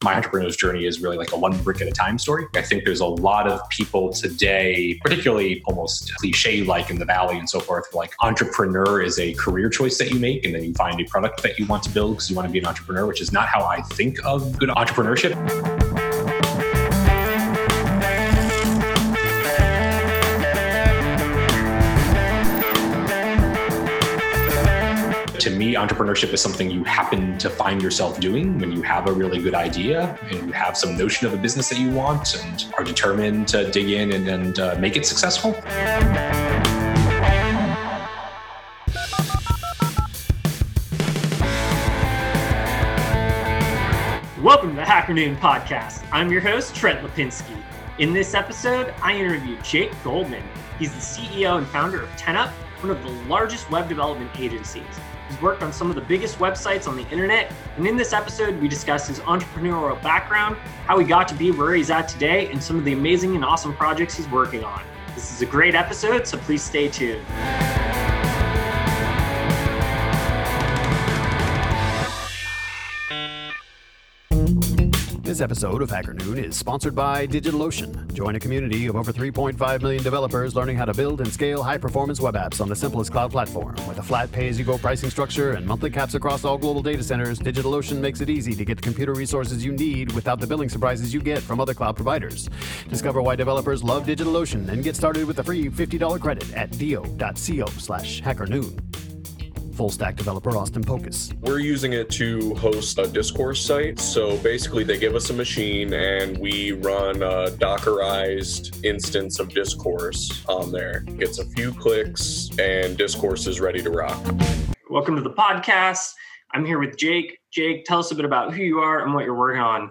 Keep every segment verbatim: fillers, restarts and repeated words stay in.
my entrepreneur's journey is really like a one brick at a time story. I think there's a lot of people today, particularly almost cliche-like in the Valley and so forth, like entrepreneur is a career choice that you make and then you find a product that you want to build because you want to be an entrepreneur, which is not how I think of good entrepreneurship. To me, entrepreneurship is something you happen to find yourself doing when you have a really good idea and you have some notion of a business that you want and are determined to dig in and, and uh, make it successful. Welcome to the Hacker Noon Podcast. I'm your host, Trent Lipinski. In this episode, I interviewed Jake Goldman. He's the C E O and founder of TenUp, one of the largest web development agencies. He's worked on some of the biggest websites on the internet, and in this episode, we discuss his entrepreneurial background, how he got to be where he's at today, and some of the amazing and awesome projects he's working on. This is a great episode, so please stay tuned. This episode of Hacker Noon is sponsored by DigitalOcean. Join a community of over three point five million developers learning how to build and scale high-performance web apps on the simplest cloud platform. With a flat pay-as-you-go pricing structure and monthly caps across all global data centers, DigitalOcean makes it easy to get the computer resources you need without the billing surprises you get from other cloud providers. Discover why developers love DigitalOcean and get started with a free fifty dollars credit at dio.co slash hackernoon. Full stack developer Austin Pocus. We're using it to host a discourse site. So basically they give us a machine and we run a Dockerized instance of discourse on there. Gets a few clicks and discourse is ready to rock. Welcome to the podcast. I'm here with Jake. Jake, tell us a bit about who you are and what you're working on.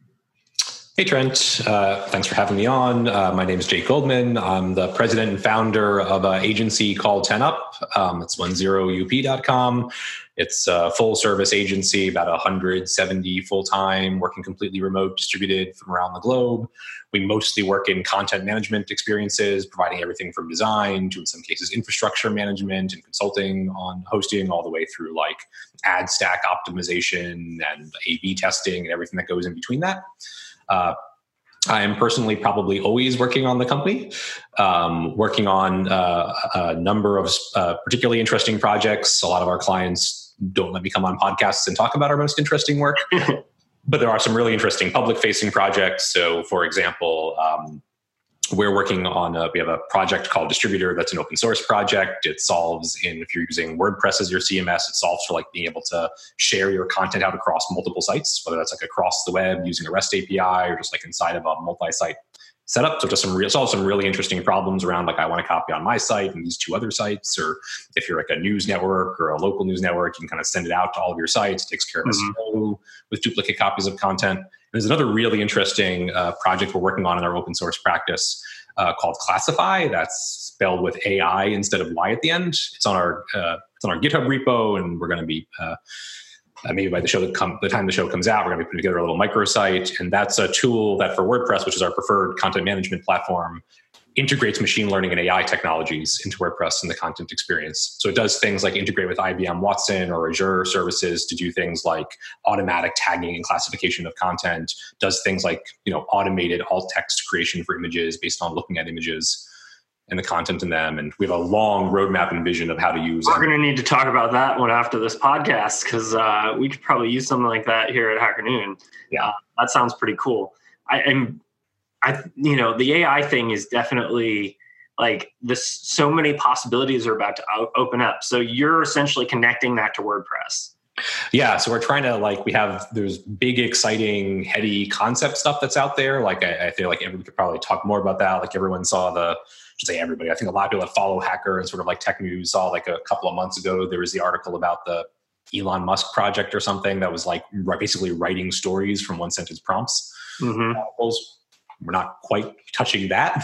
Hey, Trent. Uh, thanks for having me on. Uh, my name is Jake Goldman. I'm the president and founder of an agency called TenUp. Um, it's ten U P dot com. It's a full-service agency, about one hundred seventy full-time, working completely remote, distributed from around the globe. We mostly work in content management experiences, providing everything from design to, in some cases, infrastructure management and consulting on hosting, all the way through like ad stack optimization and A B testing and everything that goes in between that. Uh, I am personally probably always working on the company, um, working on uh, a number of uh, particularly interesting projects. A lot of our clients don't let me come on podcasts and talk about our most interesting work, but there are some really interesting public-facing projects. So, for example, um, we're working on, a, we have a project called Distributor that's an open source project. It solves in, if you're using WordPress as your C M S, it solves for like being able to share your content out across multiple sites, whether that's like across the web using a REST A P I or just like inside of a multi-site setup. So just some real, solve some really interesting problems around like I want to copy on my site and these two other sites, or if you're like a news network or a local news network, you can kind of send it out to all of your sites. It takes care of mm-hmm. S E O with duplicate copies of content. There's another really interesting uh, project we're working on in our open source practice uh, called Classify. That's spelled with A I instead of Y at the end. It's on our uh, it's on our GitHub repo, and we're going to be uh, uh, maybe by the show that come the time the show comes out, we're going to be putting together a little microsite, and that's a tool that for WordPress, which is our preferred content management platform, integrates machine learning and A I technologies into WordPress and the content experience. So it does things like integrate with I B M Watson or Azure services to do things like automatic tagging and classification of content, does things like, you know, automated alt text creation for images based on looking at images and the content in them. And we have a long roadmap and vision of how to use it. We're going to need to talk about that one after this podcast, because uh, we could probably use something like that here at Hacker Noon. Yeah, uh, that sounds pretty cool. I am I, you know, the A I thing is definitely like this. So many possibilities are about to o- open up. So you're essentially connecting that to WordPress. Yeah. So we're trying to like, we have, there's big, exciting, heady concept stuff that's out there. Like, I, I feel like everyone could probably talk more about that. Like everyone saw the, I should say everybody, I think a lot of people that follow Hacker and sort of like tech news saw like a couple of months ago, there was the article about the Elon Musk project or something that was like basically writing stories from one sentence prompts. Mm-hmm. Articles. We're not quite touching that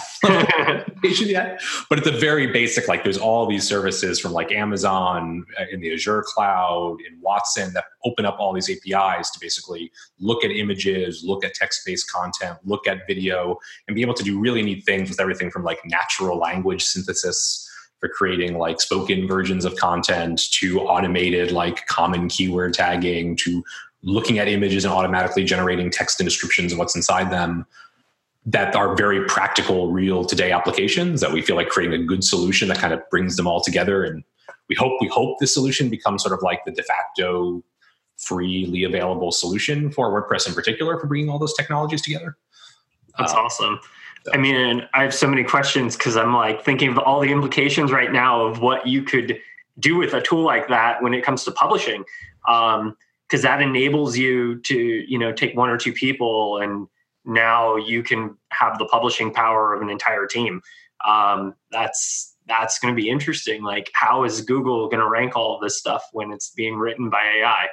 yet, but it's a very basic, like there's all these services from like Amazon in the Azure cloud, in Watson, that open up all these A P Is to basically look at images, look at text-based content, look at video, and be able to do really neat things with everything from like natural language synthesis for creating like spoken versions of content to automated like common keyword tagging to looking at images and automatically generating text and descriptions of what's inside them that are very practical, real today applications that we feel like creating a good solution that kind of brings them all together. And we hope, we hope this solution becomes sort of like the de facto freely available solution for WordPress in particular for bringing all those technologies together. That's uh, awesome. I mean, I have so many questions because I'm like thinking of all the implications right now of what you could do with a tool like that when it comes to publishing. Um, because that enables you to, you know, take one or two people and now you can have the publishing power of an entire team. Um, that's that's going to be interesting. Like, how is Google going to rank all of this stuff when it's being written by A I?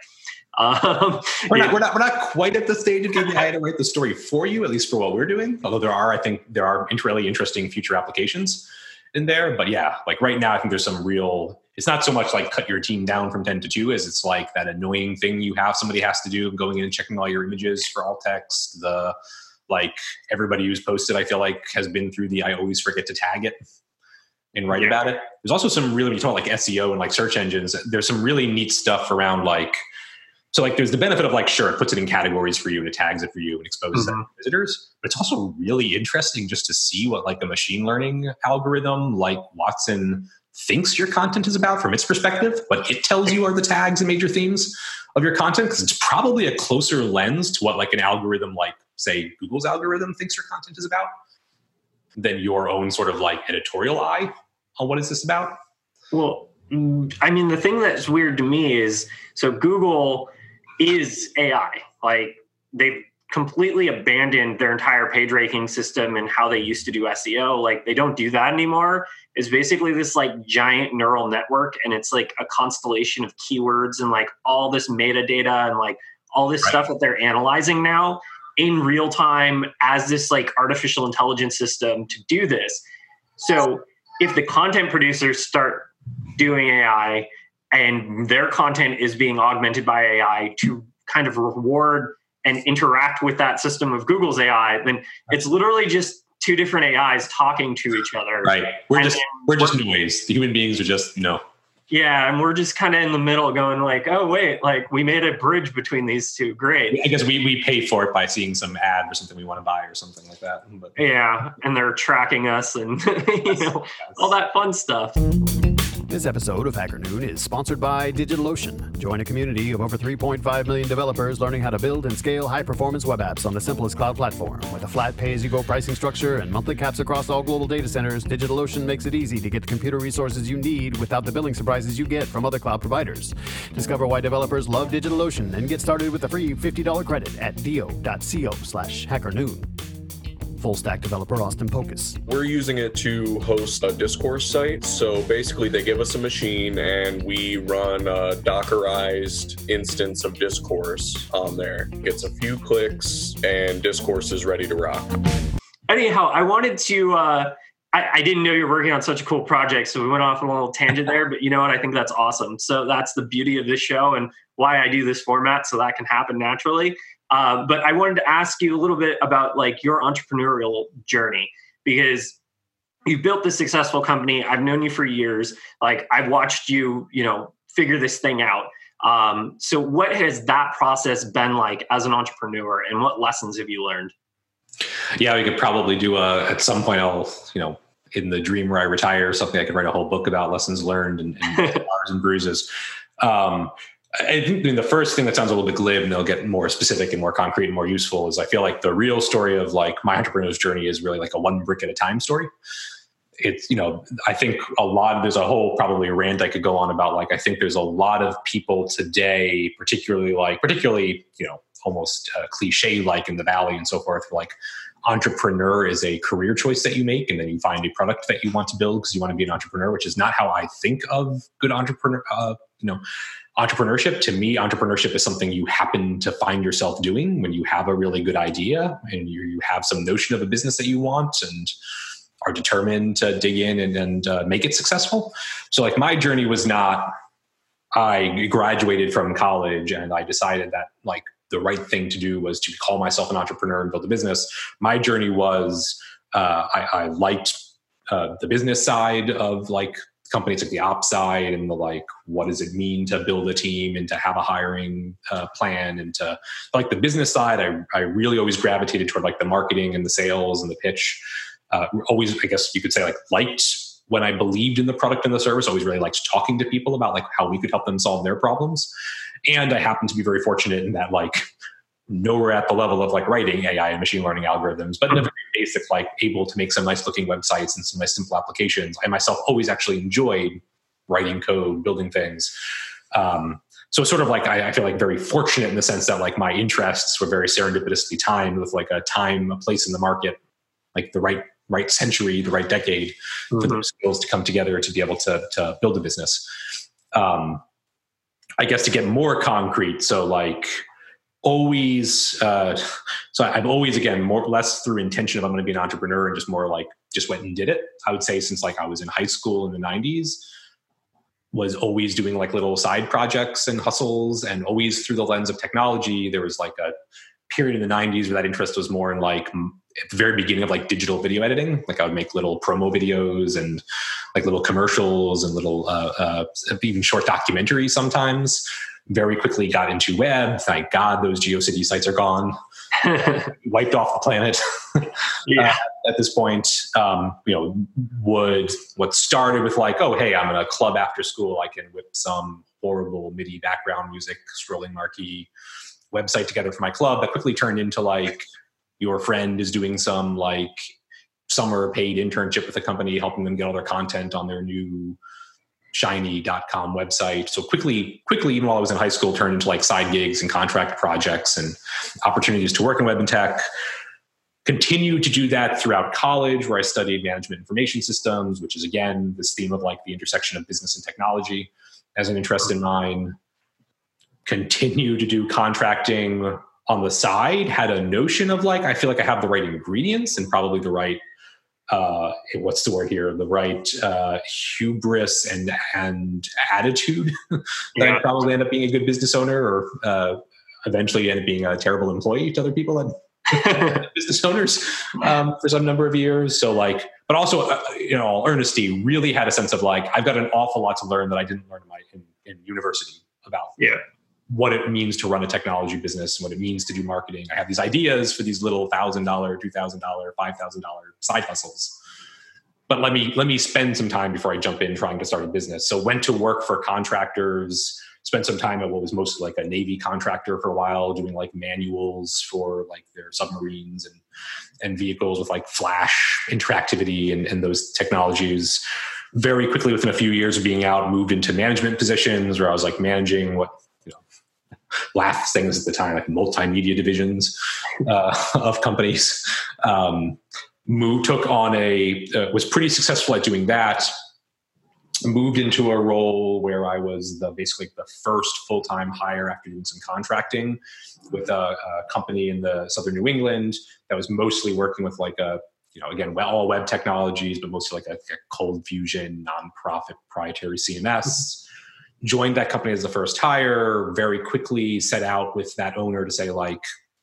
Um, we're, not, we're not we're not quite at the stage of getting A I to write the story for you, at least for what we're doing. Although there are, I think, there are really interesting future applications in there. But yeah, like right now, I think there's some real. It's not so much like cut your team down from ten to two as it's like that annoying thing you have somebody has to do going in and checking all your images for alt text. The like everybody who's posted, I feel like, has been through the I always forget to tag it and write yeah. about it. There's also some really, when you talk like S E O and like search engines, there's some really neat stuff around like, so like there's the benefit of like, sure, it puts it in categories for you and it tags it for you and exposes mm-hmm. that to visitors. But it's also really interesting just to see what like a machine learning algorithm like Watson thinks your content is about from its perspective, what it tells you are the tags and major themes of your content, because it's probably a closer lens to what like an algorithm like, say, Google's algorithm thinks your content is about than your own sort of like editorial eye on what is this about. Well, I mean, the thing that's weird to me is, so Google is A I. Like, they've completely abandoned their entire page ranking system and how they used to do S E O. Like, they don't do that anymore. It's basically this like giant neural network, and it's like a constellation of keywords and like all this metadata and like all this right. stuff that they're analyzing now in real time as this like artificial intelligence system to do this. So if the content producers start doing A I and their content is being augmented by A I to kind of reward and interact with that system of Google's A I, then it's literally just two different A Is talking to each other. Right. We're and just we're just noise. The human beings are just no. Yeah, and we're just kind of in the middle going like, oh, wait, like we made a bridge between these two. Great. I guess we, we pay for it by seeing some ad or something we want to buy or something like that. But yeah, and they're tracking us and you know all that fun stuff. This episode of Hacker Noon is sponsored by DigitalOcean. Join a community of over three point five million developers learning how to build and scale high-performance web apps on the simplest cloud platform. With a flat pay-as-you-go pricing structure and monthly caps across all global data centers, DigitalOcean makes it easy to get the computer resources you need without the billing surprises you get from other cloud providers. Discover why developers love DigitalOcean and get started with a free fifty dollars credit at dio.co slash hackernoon. Full stack developer Austin Pocus. We're using it to host a discourse site. So basically they give us a machine and we run a Dockerized instance of discourse on there. Gets a few clicks and discourse is ready to rock. Anyhow, I wanted to, uh, I, I didn't know you were working on such a cool project, so we went off on a little tangent there, but you know what? I think that's awesome. So that's the beauty of this show and why I do this format, so that can happen naturally. Uh, but I wanted to ask you a little bit about like your entrepreneurial journey, because you've built this successful company. I've known you for years. Like I've watched you, you know, figure this thing out. Um, so what has that process been like as an entrepreneur, and what lessons have you learned? Yeah, we could probably do a, at some point I'll, you know, in the dream where I retire or something, I could write a whole book about lessons learned and, and bars and bruises. Um, I think the first thing that sounds a little bit glib, and they'll get more specific and more concrete and more useful, is I feel like the real story of like my entrepreneur's journey is really like a one brick at a time story. It's, you know, I think a lot, there's a whole probably rant I could go on about, like, I think there's a lot of people today, particularly like, particularly, you know, almost uh, cliche like in the Valley and so forth, like entrepreneur is a career choice that you make, and then you find a product that you want to build because you want to be an entrepreneur, which is not how I think of good entrepreneur, uh, you know, entrepreneurship. To me, entrepreneurship is something you happen to find yourself doing when you have a really good idea and you, you have some notion of a business that you want and are determined to dig in and, and uh, make it successful. So like my journey was not, I graduated from college and I decided that like the right thing to do was to call myself an entrepreneur and build a business. My journey was, uh, I, I liked uh, the business side of like company. It's like the ops side and the like, what does it mean to build a team and to have a hiring uh, plan, and to like the business side. I, I really always gravitated toward like the marketing and the sales and the pitch. Uh, always, I guess you could say, like liked when I believed in the product and the service. Always really liked talking to people about like how we could help them solve their problems. And I happen to be very fortunate in that like nowhere at the level of like writing A I and machine learning algorithms, but in a very basic, like able to make some nice looking websites and some nice simple applications. I myself always actually enjoyed writing code, building things. Um, so sort of like, I, I feel like very fortunate in the sense that like my interests were very serendipitously timed with like a time, a place in the market, like the right, right century, the right decade mm-hmm. for those skills to come together to be able to, to build a business. Um, I guess to get more concrete. So like, always, uh, so I've always, again, more less through intention of I'm going to be an entrepreneur and just more like just went and did it. I would say since like I was in high school in the nineties, was always doing like little side projects and hustles, and always through the lens of technology. There was like a period in the nineties where that interest was more in like at the very beginning of like digital video editing. Like I would make little promo videos and like little commercials and little uh, uh, even short documentaries sometimes. Very quickly got into web. Thank God those GeoCities sites are gone. Wiped off the planet. Yeah. uh, at this point, um, you know, would what started with like, oh, hey, I'm in a club after school. I can whip some horrible MIDI background music, scrolling marquee website together for my club. That quickly turned into like your friend is doing some like summer paid internship with a company, helping them get all their content on their new shiny dot com website. So quickly, quickly, even while I was in high school, turned into like side gigs and contract projects and opportunities to work in web and tech. Continued to do that throughout college, where I studied management information systems, which is again, this theme of like the intersection of business and technology as an interest in mine. Continue to do contracting on the side, had a notion of like, I feel like I have the right ingredients and probably the right Uh, what's the word here? The right uh, hubris and and attitude that yeah. I'd probably end up being a good business owner, or uh, eventually end up being a terrible employee to other people and business owners um, for some number of years. So like, but also, uh, you know, all earnesty, really had a sense of like, I've got an awful lot to learn that I didn't learn in my in, in university about. Yeah. What it means to run a technology business and what it means to do marketing. I have these ideas for these little one thousand dollars, two thousand dollars, five thousand dollars side hustles. But let me let me spend some time before I jump in trying to start a business. So went to work for contractors, spent some time at what was mostly like a Navy contractor for a while, doing like manuals for like their submarines and, and vehicles with like flash interactivity and, and those technologies. Very quickly, within a few years of being out, moved into management positions where I was like managing what laugh things at the time, like multimedia divisions uh, of companies. Um, moved, took on a, uh, was pretty successful at doing that. Moved into a role where I was the basically the first full-time hire after doing some contracting with a, a company in the southern New England that was mostly working with like a, you know, again, all web technologies, but mostly like a, a cold fusion, nonprofit proprietary C M S. Joined that company as the first hire, very quickly set out with that owner to say like,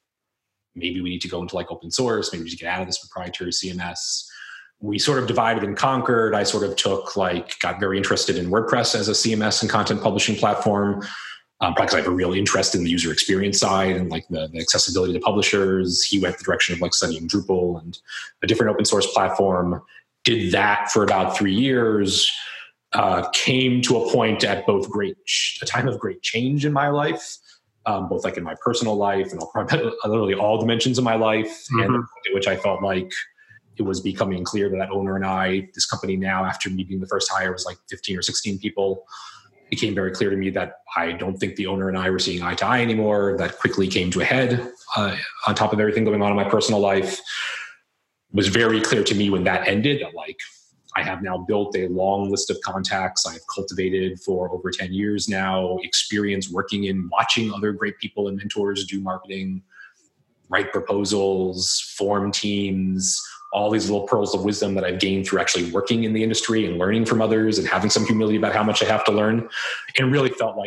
maybe we need to go into like open source, maybe we should get out of this proprietary C M S. We sort of divided and conquered. I sort of took like, got very interested in WordPress as a C M S and content publishing platform, um, because I have a real interest in the user experience side and like the, the accessibility to publishers. He went the direction of like studying Drupal and a different open source platform. Did that for about three years. Uh, came to a point at both great, a time of great change in my life, um, both like in my personal life and all, literally all dimensions of my life, mm-hmm. and at which I felt like it was becoming clear that that owner and I, this company now, after me being the first hire, was like fifteen or sixteen people. It became very clear to me that I don't think the owner and I were seeing eye to eye anymore. That quickly came to a head uh, on top of everything going on in my personal life. It was very clear to me when that ended that like, I have now built a long list of contacts I've cultivated for over ten years now, experience working in watching other great people and mentors do marketing, write proposals, form teams, all these little pearls of wisdom that I've gained through actually working in the industry and learning from others and having some humility about how much I have to learn. And really felt like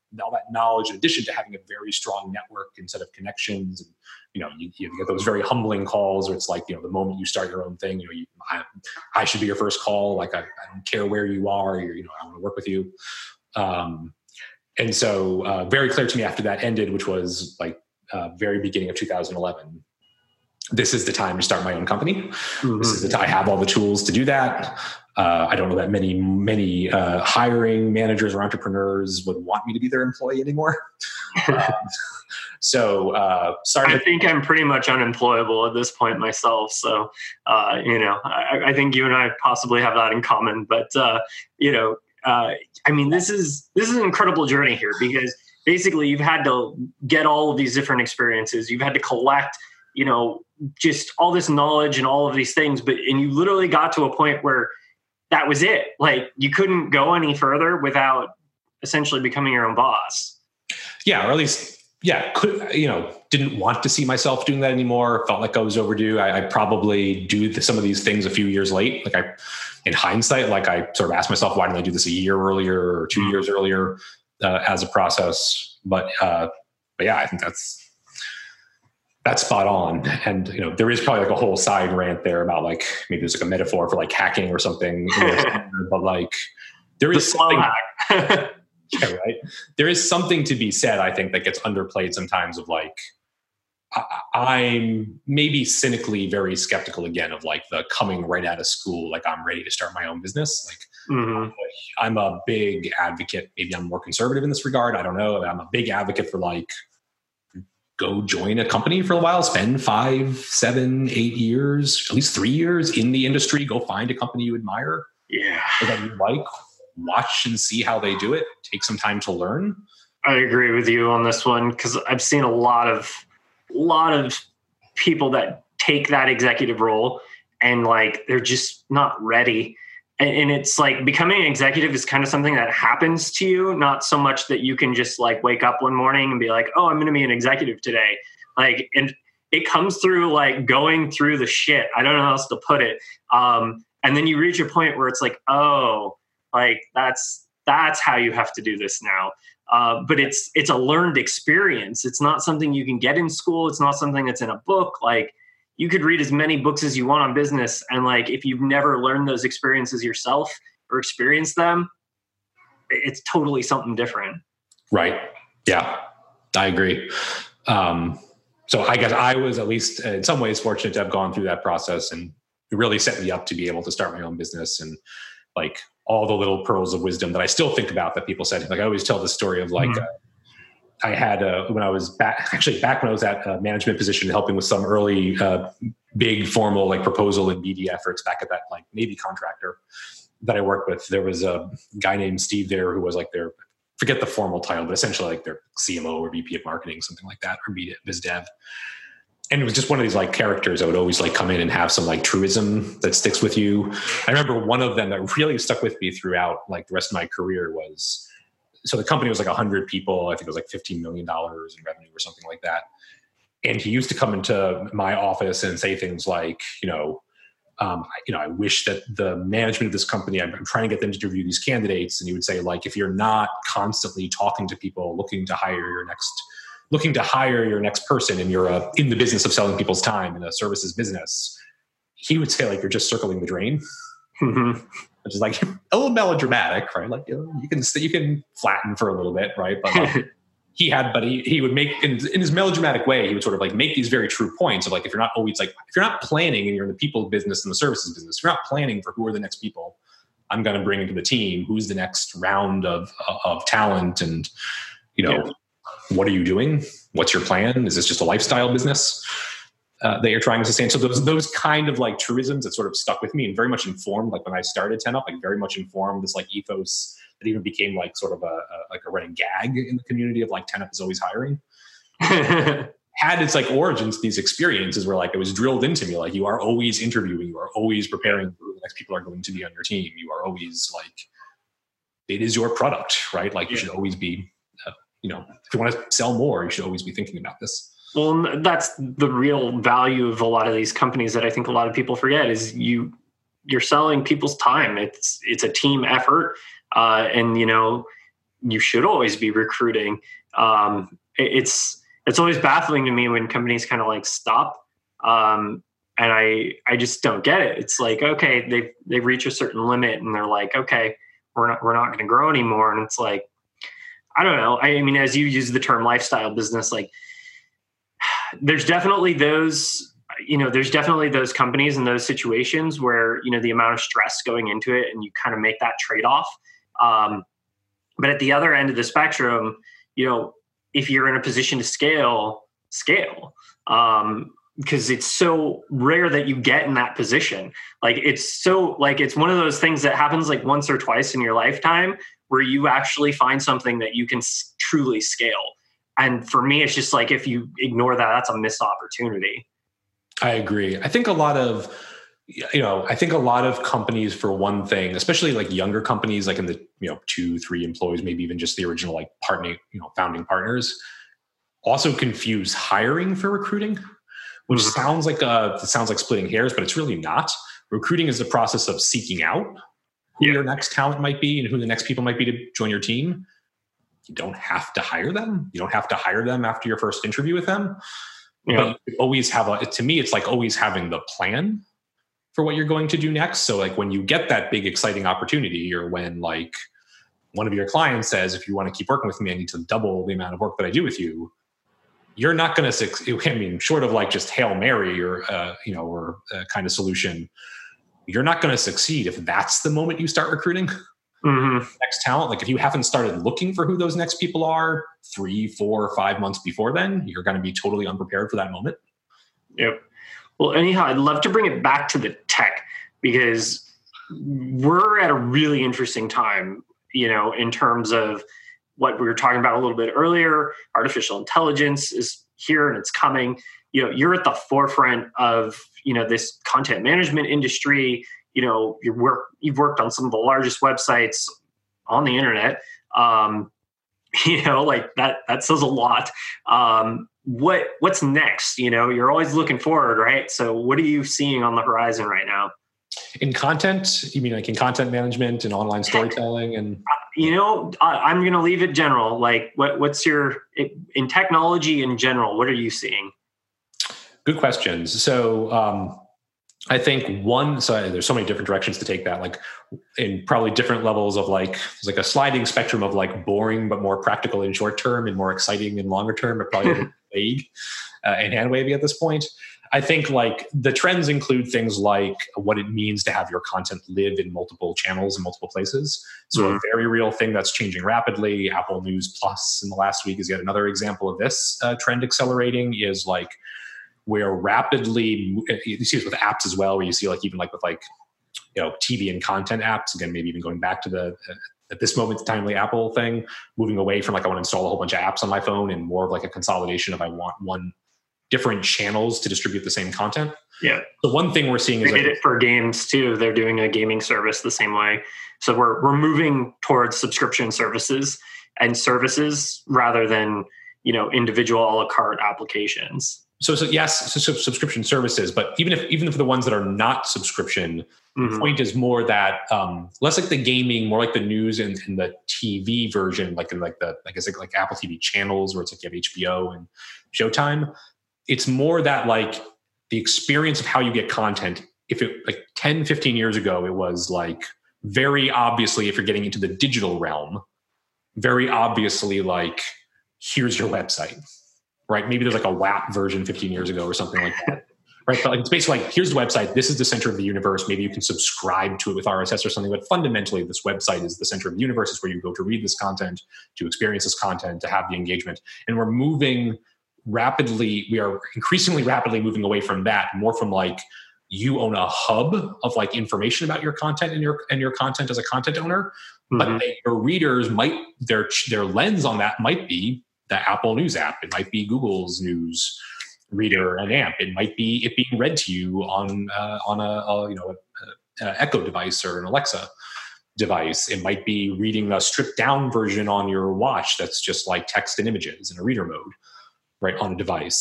all that knowledge, in addition to having a very strong network and set of connections. And, you know, you, you get those very humbling calls where it's like, you know, the moment you start your own thing, you know, you, I, I should be your first call. Like, I, I don't care where you are, you're, you know, I want to work with you. Um, and so uh, very clear to me after that ended, which was like uh, very beginning of two thousand eleven, this is the time to start my own company. Mm-hmm. This is the time I have all the tools to do that. Uh, I don't know that many, many uh, hiring managers or entrepreneurs would want me to be their employee anymore. um, so, uh, sorry. I think I'm pretty much unemployable at this point myself. So, uh, you know, I, I think you and I possibly have that in common. But, uh, you know, uh, I mean, this is this is an incredible journey here, because basically you've had to get all of these different experiences. You've had to collect, you know, just all this knowledge and all of these things. But and you literally got to a point where that was it. Like, you couldn't go any further without essentially becoming your own boss. Yeah, or at least, yeah, could, you know, didn't want to see myself doing that anymore. Felt like I was overdue. I, I probably do the, some of these things a few years late. Like I, in hindsight, like I sort of asked myself, why didn't I do this a year earlier or two mm-hmm. years earlier uh, as a process? But, uh, but yeah, I think that's, that's spot on. And, you know, there is probably like a whole side rant there about like, maybe there's like a metaphor for like hacking or something, but like there is the slow something, hack. yeah, right. There is something to be said, I think, that gets underplayed sometimes of like, I, I'm maybe cynically very skeptical again of like the coming right out of school, like I'm ready to start my own business. Like mm-hmm. I'm a big advocate. Maybe I'm more conservative in this regard. I don't know. I'm a big advocate for like, go join a company for a while, spend five, seven, eight years, at least three years in the industry, go find a company you admire. Yeah. That you like, watch and see how they do it. Take some time to learn. I agree with you on this one, because I've seen a lot of, lot of people that take that executive role and like, they're just not ready. And, and it's like becoming an executive is kind of something that happens to you, not so much that you can just like wake up one morning and be like, oh, I'm going to be an executive today. Like, and it comes through like going through the shit. I don't know how else to put it. Um, and then you reach a point where it's like, oh, like that's, that's how you have to do this now. Uh, but it's, it's a learned experience. It's not something you can get in school. It's not something that's in a book. Like, you could read as many books as you want on business. And like, if you've never learned those experiences yourself or experienced them, it's totally something different. Right. Yeah, I agree. Um, so I guess I was at least in some ways fortunate to have gone through that process, and it really set me up to be able to start my own business. And like all the little pearls of wisdom that I still think about that people said, like I always tell the story of like, mm-hmm. uh, I had, uh, when I was back, actually back when I was at a management position, helping with some early uh, big formal like proposal and B D efforts back at that like Navy contractor that I worked with, there was a guy named Steve there who was like their, forget the formal title, but essentially like their C M O or V P of marketing, something like that, or biz dev. And it was just one of these like characters that would always like come in and have some like truism that sticks with you. I remember one of them that really stuck with me throughout like the rest of my career was, so the company was like a hundred people. I think it was like fifteen million dollars in revenue or something like that. And he used to come into my office and say things like, you know, um, you know, I wish that the management of this company, I'm, I'm trying to get them to interview these candidates. And he would say like, if you're not constantly talking to people, looking to hire your next, looking to hire your next person, and you're uh, in the business of selling people's time in a services business, he would say like, you're just circling the drain. Mm-hmm. Which is like a little melodramatic, right? Like, you know, you can you can flatten for a little bit, right? But like, he had, but he he would make in, in his melodramatic way, he would sort of like make these very true points of like, if you're not always like, if you're not planning and you're in the people business and the services business, if you're not planning for who are the next people I'm going to bring into the team, who's the next round of of talent, and you know, yeah. what are you doing? What's your plan? Is this just a lifestyle business Uh, that you're trying to sustain? So those those kind of like truisms that sort of stuck with me and very much informed, like when I started ten up, like very much informed this like ethos that even became like sort of a, a like a running gag in the community of like ten up is always hiring. Had its like origins, these experiences where like it was drilled into me, like you are always interviewing, you are always preparing for who the next people are going to be on your team. You are always like, it is your product, right? Like you yeah. should always be, uh, you know, if you want to sell more, you should always be thinking about this. Well, that's the real value of a lot of these companies that I think a lot of people forget is you, you're selling people's time. It's, it's a team effort. Uh, and, you know, you should always be recruiting. Um, it, it's it's always baffling to me when companies kind of like stop. Um, and I I just don't get it. It's like, okay, they they reach a certain limit and they're like, okay, we're not we're not going to grow anymore. And it's like, I don't know. I mean, as you use the term lifestyle business, like there's definitely those, you know, there's definitely those companies in those situations where, you know, the amount of stress going into it and you kind of make that trade-off. Um, but at the other end of the spectrum, you know, if you're in a position to scale, scale. Um, because it's so rare that you get in that position. Like it's so like, it's one of those things that happens like once or twice in your lifetime where you actually find something that you can s- truly scale. And for me, it's just like, if you ignore that, that's a missed opportunity. I agree. I think a lot of, you know, I think a lot of companies, for one thing, especially like younger companies, like in the, you know, two, three employees, maybe even just the original like partner, you know, founding partners, also confuse hiring for recruiting, which mm-hmm. sounds like a, it sounds like splitting hairs, but it's really not. Recruiting is the process of seeking out who yeah. your next talent might be and who the next people might be to join your team. You don't have to hire them. You don't have to hire them after your first interview with them. Yeah. But you always have a, to me, it's like always having the plan for what you're going to do next. So like when you get that big, exciting opportunity, or when like one of your clients says, if you want to keep working with me, I need to double the amount of work that I do with you. You're not going to succeed. I mean, short of like just Hail Mary or, uh, you know, or a kind of solution, you're not going to succeed if that's the moment you start recruiting mm-hmm. next talent. Like if you haven't started looking for who those next people are three, four, five months before then, you're going to be totally unprepared for that moment. Yep. Well, anyhow, I'd love to bring it back to the tech, because we're at a really interesting time, you know, in terms of what we were talking about a little bit earlier. Artificial intelligence is here and it's coming. You know, you're at the forefront of, you know, this content management industry. You know, you work, you've worked on some of the largest websites on the internet. Um, you know, like that, that says a lot. Um, what, what's next? You know, you're always looking forward, right? So what are you seeing on the horizon right now? In content, you mean like in content management and online storytelling? And you know, I, I'm going to leave it general. Like what, what's your, in technology in general, what are you seeing? Good questions. So, um, I think one, so there's so many different directions to take that, like in probably different levels of like, there's like a sliding spectrum of like boring, but more practical in short term and more exciting in longer term, but probably a little vague uh, and hand wavy at this point. I think like the trends include things like what it means to have your content live in multiple channels and multiple places. So mm-hmm. a very real thing that's changing rapidly. Apple News Plus in the last week is yet another example of this uh, trend accelerating, is like, where rapidly, you see this with apps as well, where you see like even like with like, you know, T V and content apps, again, maybe even going back to the, uh, at this moment, the timely Apple thing, moving away from like, I want to install a whole bunch of apps on my phone and more of like a consolidation of I want one different channels to distribute the same content. Yeah. The one thing we're seeing is they did like, it for games too. They're doing a gaming service the same way. So we're, we're moving towards subscription services and services rather than, you know, individual a la carte applications. So, so yes, so, so subscription services, but even if even for the ones that are not subscription, mm-hmm. the point is more that um, less like the gaming, more like the news and, and the T V version, like in like the I guess like, like Apple T V channels, where it's like you have H B O and Showtime. It's more that like the experience of how you get content. If it like ten, fifteen years ago, it was like very obviously, if you're getting into the digital realm, very obviously like here's your website. Right? Maybe there's like a W A P version fifteen years ago or something like that. Right? But like it's basically like, here's the website. This is the center of the universe. Maybe you can subscribe to it with R S S or something. But fundamentally, this website is the center of the universe. It's where you go to read this content, to experience this content, to have the engagement. And we're moving rapidly. We are increasingly rapidly moving away from that, more from like you own a hub of like information about your content and your and your content as a content owner. Mm-hmm. But they, your readers might their their lens on that might be the Apple News app. It might be Google's News reader and amp. It might be it being read to you on uh, on a, a you know a, a Echo device or an Alexa device. It might be reading a stripped down version on your watch that's just like text and images in a reader mode, right, on a device.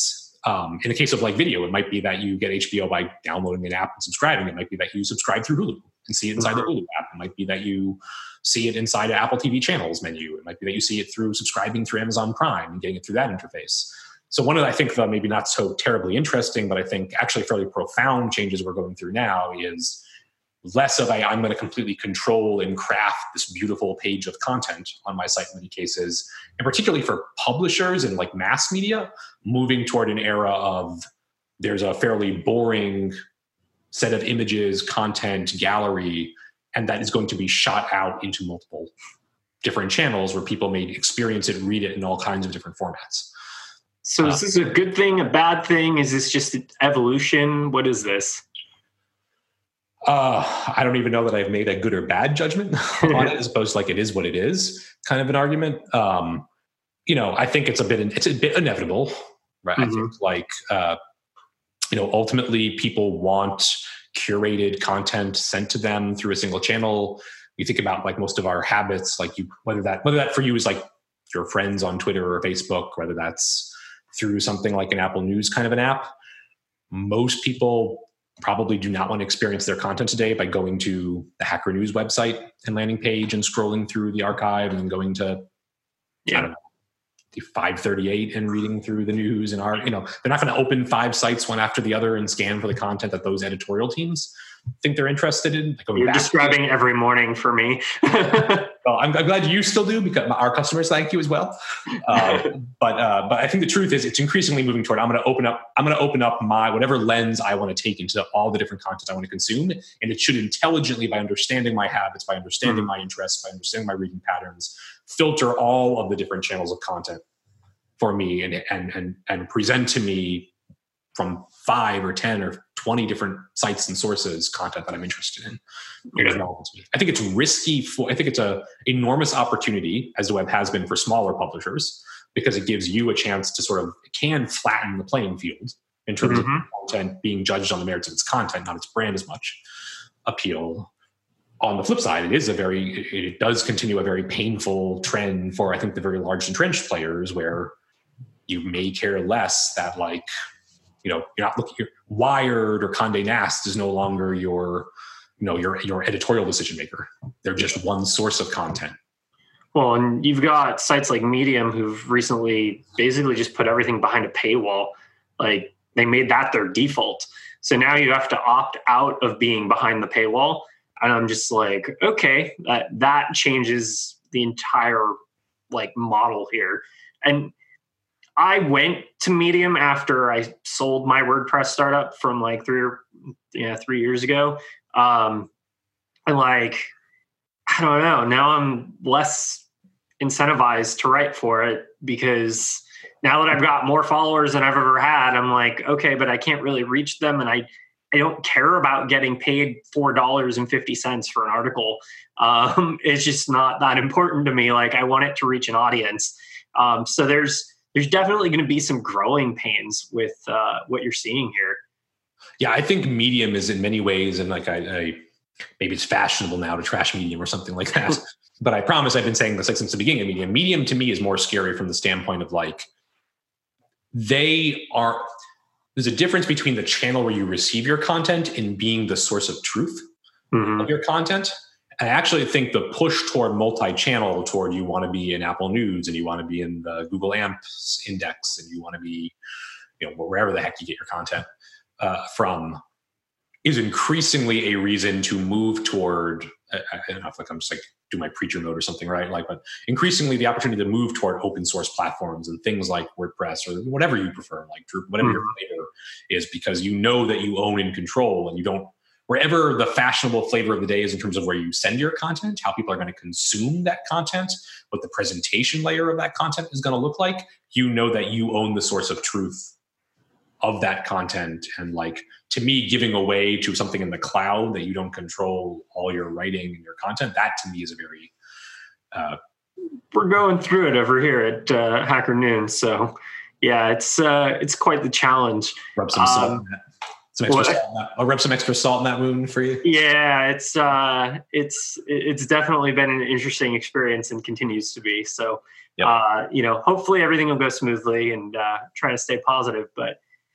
Um, in the case of like video, it might be that you get H B O by downloading an app and subscribing. It might be that you subscribe through Hulu and see it inside mm-hmm. the Hulu app. It might be that you see it inside an Apple T V channels menu. It might be that you see it through subscribing through Amazon Prime and getting it through that interface. So one of the, I think the maybe not so terribly interesting, but I think actually fairly profound changes we're going through now is less of a, I'm going to completely control and craft this beautiful page of content on my site in many cases, and particularly for publishers and like mass media, moving toward an era of there's a fairly boring set of images, content, gallery, and that is going to be shot out into multiple different channels where people may experience it, read it in all kinds of different formats. So is this a good thing, a bad thing? Is this just evolution? What is this? Uh, I don't even know that I've made a good or bad judgment on it, as opposed to like it is what it is kind of an argument. Um, you know, I think it's a bit, it's a bit inevitable, right? Mm-hmm. I think like, uh, you know, ultimately people want curated content sent to them through a single channel. You think about like most of our habits, like you, whether that, whether that for you is like your friends on Twitter or Facebook, whether that's through something like an Apple News kind of an app. Most people probably do not want to experience their content today by going to the Hacker News website and landing page and scrolling through the archive and then going to, yeah. I don't know, five thirty-eight and reading through the news and our, you know, they're not going to open five sites one after the other and scan for the content that those editorial teams think they're interested in. Like You're describing to- every morning for me. Well, I'm, I'm glad you still do, because our customers thank you as well. Uh, but uh, but I think the truth is it's increasingly moving toward I'm going to open up I'm going to open up my whatever lens I want to take into all the different content I want to consume, and it should intelligently, by understanding my habits, by understanding mm-hmm. my interests, by understanding my reading patterns, filter all of the different channels of content for me and and and and present to me from five or ten or twenty different sites and sources content that I'm interested in. Yeah. I think it's risky for, I think it's a enormous opportunity, as the web has been for smaller publishers, because it gives you a chance to sort of, it can flatten the playing field in terms mm-hmm. of content being judged on the merits of its content, not its brand as much appeal. On the flip side, it is a very, it does continue a very painful trend for, I think, the very large entrenched players, where you may care less that, like, you know, you're not looking, you're Wired or Condé Nast is no longer your, you know, your, your editorial decision maker. They're just one source of content. Well, and you've got sites like Medium who've recently basically just put everything behind a paywall. Like, they made that their default. So now you have to opt out of being behind the paywall. And I'm just like, okay, that, that changes the entire like model here. And I went to Medium after I sold my WordPress startup from like three or yeah, three years ago. Um, and like, I don't know, now I'm less incentivized to write for it, because now that I've got more followers than I've ever had, I'm like, okay, but I can't really reach them. And I, I don't care about getting paid four dollars and fifty cents for an article. Um, it's just not that important to me. Like, I want it to reach an audience. Um, so there's, there's definitely going to be some growing pains with uh, what you're seeing here. Yeah, I think Medium is in many ways, and like I, I maybe it's fashionable now to trash Medium or something like that. But I promise I've been saying this like since the beginning of Medium. Medium to me is more scary from the standpoint of like, they are, there's a difference between the channel where you receive your content and being the source of truth mm-hmm. of your content. I actually think the push toward multi-channel, toward you want to be in Apple News and you want to be in the Google Amps index and you want to be, you know, wherever the heck you get your content uh, from, is increasingly a reason to move toward, I, I don't know if like I'm just like do my preacher mode or something, right? Like, but increasingly the opportunity to move toward open source platforms and things like WordPress or whatever you prefer, like Drupal, whatever mm-hmm. your flavor is, because you know that you own and control, and you don't, wherever the fashionable flavor of the day is in terms of where you send your content, how people are going to consume that content, what the presentation layer of that content is going to look like, you know that you own the source of truth of that content. And like, to me, giving away to something in the cloud that you don't control all your writing and your content, that to me is a very... Uh, We're going through it over here at uh, Hacker Noon. So yeah, it's uh, it's quite the challenge. Rub some salt um, in that. Some extra salt in that. I'll rub some extra salt in that wound for you. Yeah, it's uh, it's it's definitely been an interesting experience and continues to be. So, yep. uh, you know, hopefully everything will go smoothly, and uh, try to stay positive. But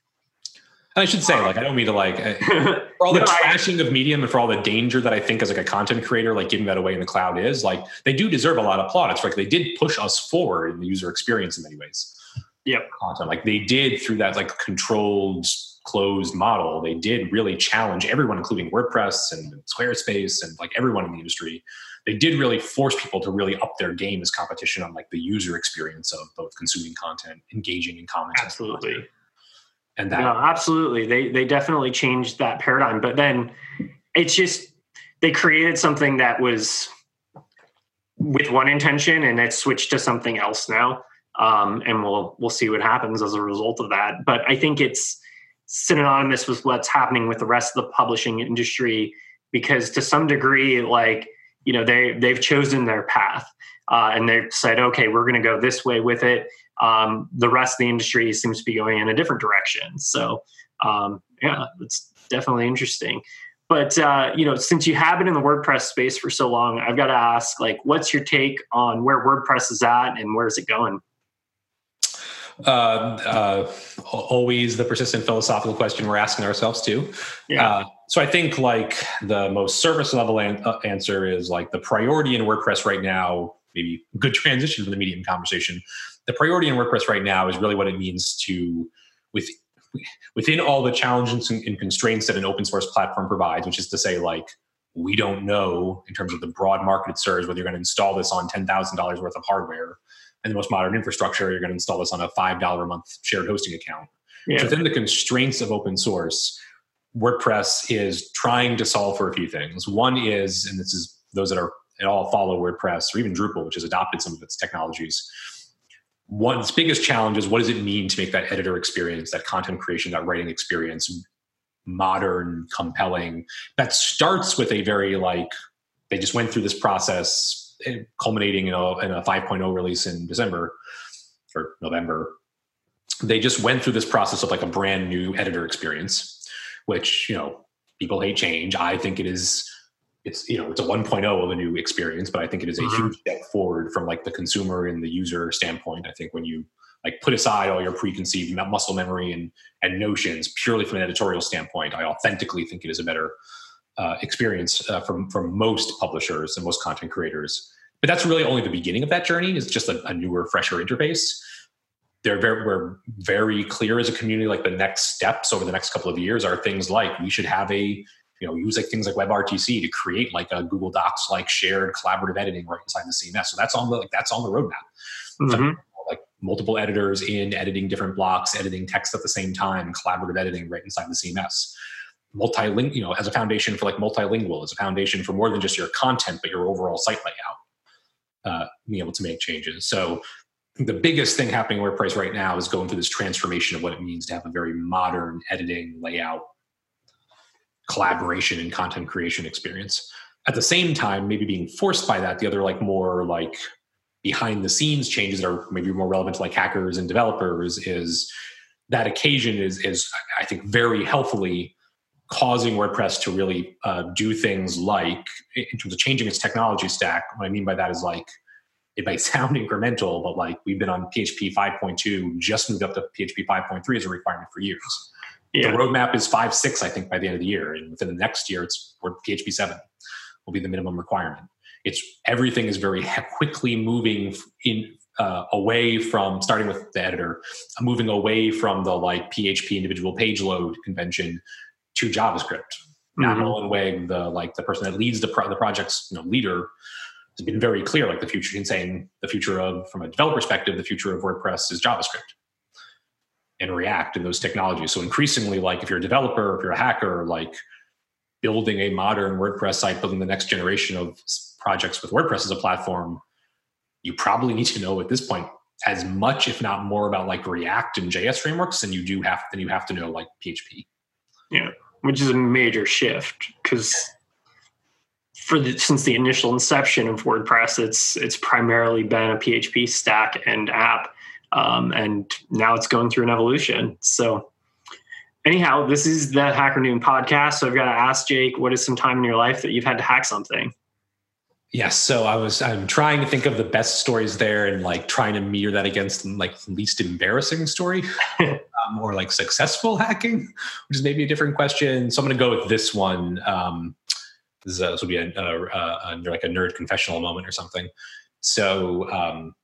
I should say, like, I don't mean to like, for all the No, I- trashing of Medium and for all the danger that I think as like a content creator, like giving that away in the cloud is, like, they do deserve a lot of plaudits. Like, they did push us forward in the user experience in many ways. Yep. Content, like they did through that like controlled, closed model, they did really challenge everyone, including WordPress and Squarespace and like everyone in the industry. They did really force people to really up their game as competition on like the user experience of both consuming content, engaging in comments. Absolutely. And that, No, absolutely. They they definitely changed that paradigm. But then it's just they created something that was with one intention and it's switched to something else now. Um, and we'll we'll see what happens as a result of that. But I think it's synonymous with what's happening with the rest of the publishing industry, because to some degree, like, you know, they they've chosen their path uh, and they've said, okay, we're going to go this way with it. Um, the rest of the industry seems to be going in a different direction. So, um, yeah, it's definitely interesting. But, uh, you know, since you have been in the WordPress space for so long, I've got to ask, like, what's your take on where WordPress is at and where's it going? uh, uh, always the persistent philosophical question we're asking ourselves too. Yeah. Uh, so I think like the most surface level an- uh, answer is like the priority in WordPress right now, maybe good transition from the Medium conversation. The priority in WordPress right now is really what it means to, with, within all the challenges and, and constraints that an open source platform provides, which is to say, like, we don't know in terms of the broad market it serves, whether you're going to install this on ten thousand dollars worth of hardware and the most modern infrastructure, you're going to install this on a five dollars a month shared hosting account. Yeah. So within the constraints of open source, WordPress is trying to solve for a few things. One is, and this is those that are at all follow WordPress or even Drupal, which has adopted some of its technologies. One of its biggest challenge is what does it mean to make that editor experience, that content creation, that writing experience modern, compelling. That starts with a very like, they just went through this process culminating in a, in a five point oh release in December or November. They just went through this process of like a brand new editor experience, which, you know, people hate change. I think it is, it's, you know, it's a one point oh of a new experience, but I think it is a Mm-hmm. huge step forward from like the consumer and the user standpoint. I think when you like put aside all your preconceived muscle memory and, and notions purely from an editorial standpoint, I authentically think it is a better uh, experience uh, from, from most publishers and most content creators. But that's really only the beginning of that journey. It's just a, a newer, fresher interface. They're very, we're very clear as a community, like the next steps over the next couple of years are things like we should have a, you know, use like things like WebRTC to create like a Google Docs, like shared collaborative editing right inside the C M S. So that's on the, like, that's on the roadmap. Mm-hmm. Like multiple editors in editing different blocks, editing text at the same time, collaborative editing right inside the C M S. Multilingual, you know, as a foundation for like multilingual, as a foundation for more than just your content, but your overall site layout, uh, being able to make changes. So the biggest thing happening in WordPress right now is going through this transformation of what it means to have a very modern editing, layout, collaboration, and content creation experience. At the same time, maybe being forced by that, the other like more like behind the scenes changes that are maybe more relevant to like hackers and developers is that occasion is, is I think very healthily causing WordPress to really uh, do things like, in terms of changing its technology stack, what I mean by that is like, it might sound incremental, but like we've been on P H P five point two, just moved up to P H P five point three as a requirement for years. Yeah. The roadmap is five point six, I think, by the end of the year. And within the next year, it's or P H P seven will be the minimum requirement. It's everything is very quickly moving in uh, away from, starting with the editor, moving away from the like P H P individual page load convention to JavaScript. Mm-hmm. Matt Mullenweg, the like the person that leads the pro- the project's you know, leader, has been very clear. Like the future, in saying the future of, from a developer perspective, the future of WordPress is JavaScript and React and those technologies. So increasingly, like if you're a developer, if you're a hacker, like building a modern WordPress site, building the next generation of projects with WordPress as a platform, you probably need to know at this point as much, if not more, about like React and J S frameworks than you do have than you have to know like P H P. Yeah, which is a major shift because for the, since the initial inception of WordPress, it's it's primarily been a P H P stack and app, um, and now it's going through an evolution. So anyhow, this is the Hacker Noon podcast. So I've got to ask Jake, what is some time in your life that you've had to hack something? Yes. So I was, I'm trying to think of the best stories there and like trying to mirror that against like least embarrassing story. um, more like successful hacking, which is maybe a different question. So I'm going to go with this one. Um, this, is a, this will be a, a, a, a like a nerd confessional moment or something. So, um,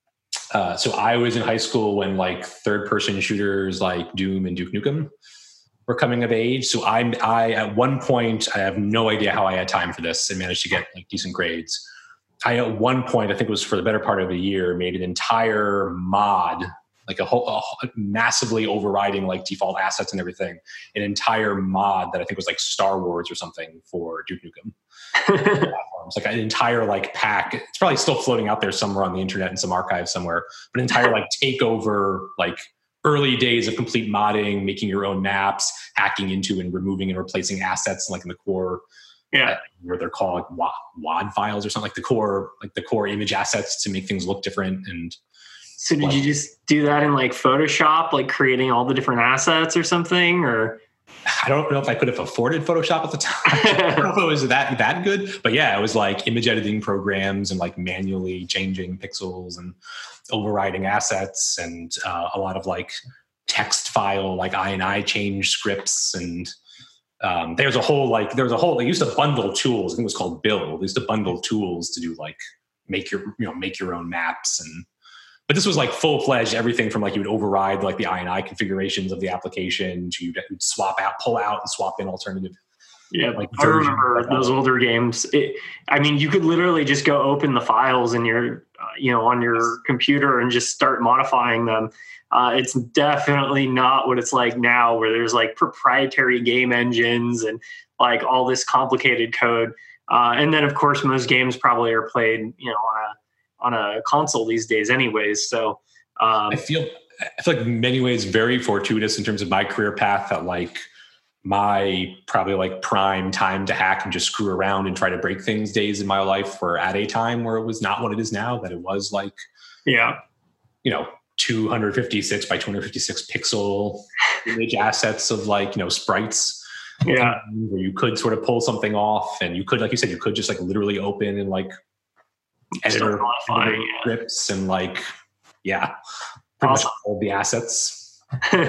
uh, so I was in high school when like third person shooters like Doom and Duke Nukem were coming of age. So I'm, I, at one point, I have no idea how I had time for this and managed to get like decent grades. I, at one point, I think it was for the better part of a year, made an entire mod, like a whole a massively overriding like default assets and everything, an entire mod that I think was like Star Wars or something for Duke Nukem. Platforms, like an entire like pack. It's probably still floating out there somewhere on the internet in some archive somewhere, but an entire like takeover, like early days of complete modding, making your own maps, hacking into and removing and replacing assets like in the core. Yeah, where they're called like W A D files or something, like the core, like the core image assets to make things look different. And so, did you just do that in like Photoshop, like creating all the different assets or something? Or I don't know if I could have afforded Photoshop at the time. I don't know if it was that that good, but yeah, it was like image editing programs and like manually changing pixels and overriding assets and uh, a lot of like text file, like I and I change scripts and. Um, there's a whole like there's a whole they used to bundle tools. I think it was called Build. They used to bundle tools to do like make your you know make your own maps and but this was like full fledged everything from like you would override like the I and I configurations of the application to you'd swap out, pull out, and swap in alternative. Yeah, like I remember those older games. It, I mean, you could literally just go open the files in your uh, you know on your computer and just start modifying them. Uh, it's definitely not what it's like now where there's like proprietary game engines and like all this complicated code. Uh, and then of course, most games probably are played, you know, on a, on a console these days anyways. So um, I feel, I feel like in many ways very fortuitous in terms of my career path that like my probably like prime time to hack and just screw around and try to break things days in my life were at a time where it was not what it is now, that it was like, yeah, you know, two fifty-six by two fifty-six pixel image assets of like, you know, sprites. Yeah. Where you could sort of pull something off and you could, like you said, you could just like literally open and like editor modifying scripts and like, yeah, pretty awesome. much all the assets.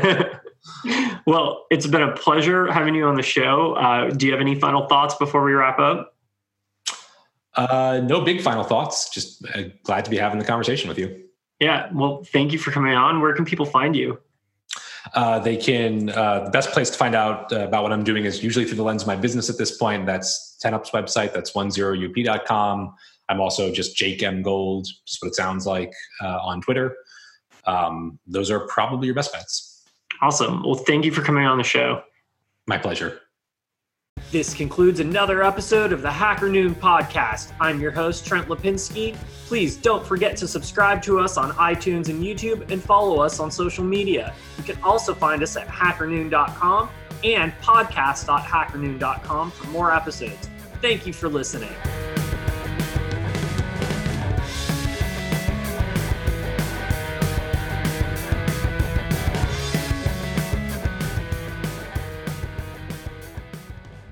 Well, it's been a pleasure having you on the show. Uh, do you have any final thoughts before we wrap up? Uh, no big final thoughts. Just uh, glad to be having the conversation with you. Yeah. Well, thank you for coming on. Where can people find you? Uh, they can, uh, the best place to find out uh, about what I'm doing is usually through the lens of my business at this point. That's ten up's website. That's ten U P dot com. I'm also just Jake M. Gold, just what it sounds like, uh, on Twitter. Um, those are probably your best bets. Awesome. Well, thank you for coming on the show. My pleasure. This concludes another episode of the Hacker Noon podcast. I'm your host, Trent Lipinski. Please don't forget to subscribe to us on iTunes and YouTube and follow us on social media. You can also find us at hacker noon dot com and podcast dot hacker noon dot com for more episodes. Thank you for listening.